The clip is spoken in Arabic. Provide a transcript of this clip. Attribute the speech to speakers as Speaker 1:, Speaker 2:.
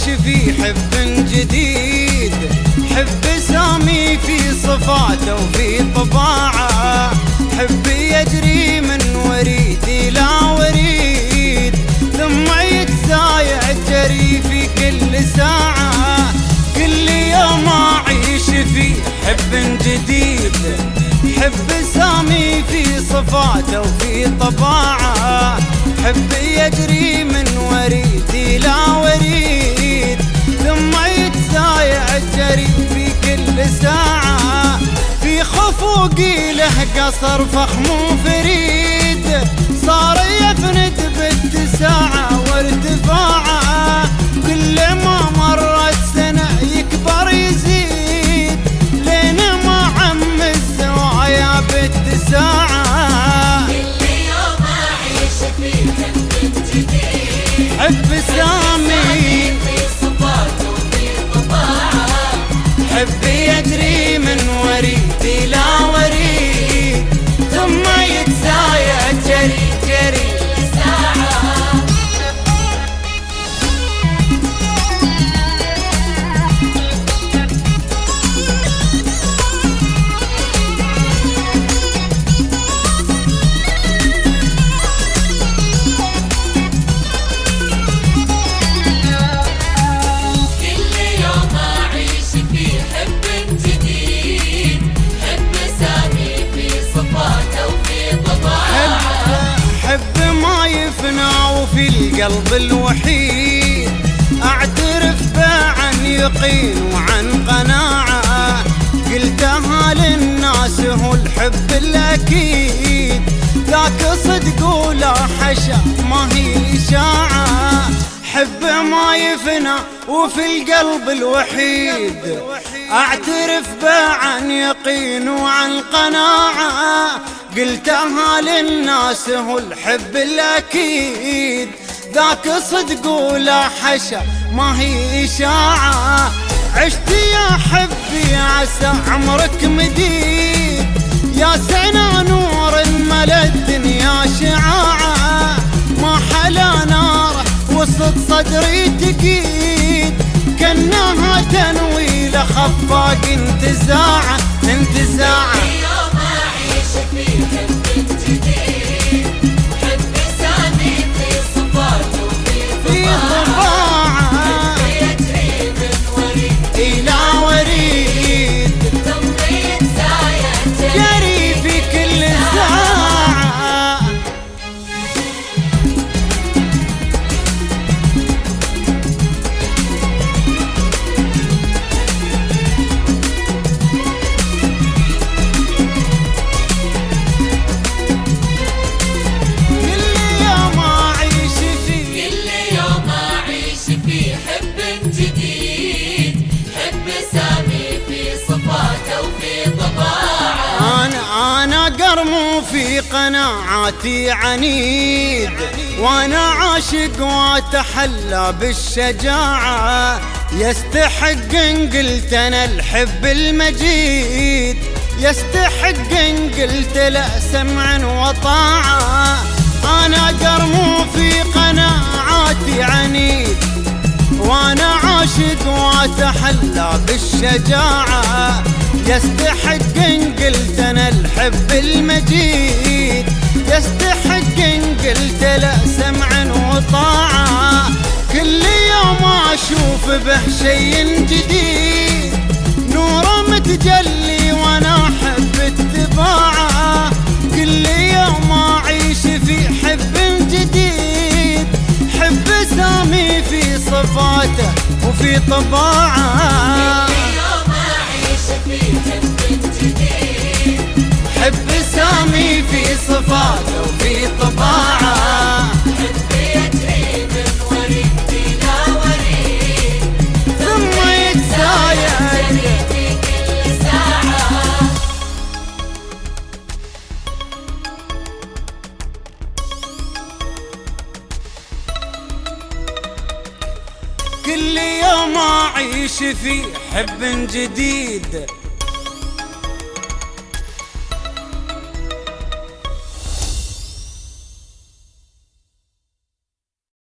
Speaker 1: في حب جديد، حب سامي في صفاته وفي طباعه، حب يجري من وريدي لا وريد، ثم يتزايع جري في كل ساعة، كل يوم أعيش في حب جديد، حب سامي في صفاته وفي طباعه، حب يجري من وريدي لا وريد، ثم يتزايع جري في كل ساعة، في خفوقي له قصر فخم وفريد، صار يفند باتساعه وارتفاعه، كل ما مرت سنة يكبر يزيد، لين ما عم الزوايا باتساعه.
Speaker 2: كل يوم أعيش في حب جديد،
Speaker 1: حب سامي
Speaker 2: في صفاته وفي طباعه،
Speaker 1: حب يجري من وريدي لا وريد، ثم يتزايد جري جري
Speaker 2: ساعة.
Speaker 1: وفي القلب الوحيد، اعترف عن يقين وعن قناعة، قلتها للناس هو الحب الاكيد، ذاك صدق ولا حشا ما هي اشاعة، حب ما يفنى وفي القلب الوحيد، اعترف عن يقين وعن قناعة، قلتها للناس هو الحب الاكيد، ذاك صدق ولا حشا ما هي اشاعة، عشت يا حبي عسى عمرك مديد، يا سنة نور ملا الدنيا شعاعة، ما حلا نار وسط صدري تقيد، كأنها تنويل خفاق انتزاعة انتزاعة.
Speaker 2: يوم أعيش في حب جديد، حب سامي في صفاته وفي طباعه، حب يجري من وريد
Speaker 1: إلى وريد،
Speaker 2: ثم يتزايد
Speaker 1: جري في كل ساعة. قرمو في قناعاتي عنيد، وانا عاشق واتحلى بالشجاعة، يستحق ان قلت انا الحب المجيد، يستحق ان قلت لا سمع وطاعة، انا قرمو في قناعاتي عنيد، وانا عاشق واتحلى بالشجاعة، يستحق ان قلت انا الحب المجيد، يستحق ان قلت لا سمع وطاعة، كل يوم اشوف به شيء جديد، نوره متجلي وانا احب اتباعه، كل يوم اعيش في حب جديد، حب سامي في صفاته وفي طباعه،
Speaker 2: في حب جديد،
Speaker 1: حب سامي في صفاته وفي طباعه،
Speaker 2: حب يجري من وريد إلى وريد،
Speaker 1: ثم يتزايد
Speaker 2: في كل ساعة.
Speaker 1: كل يوم أعيش في حب جديد،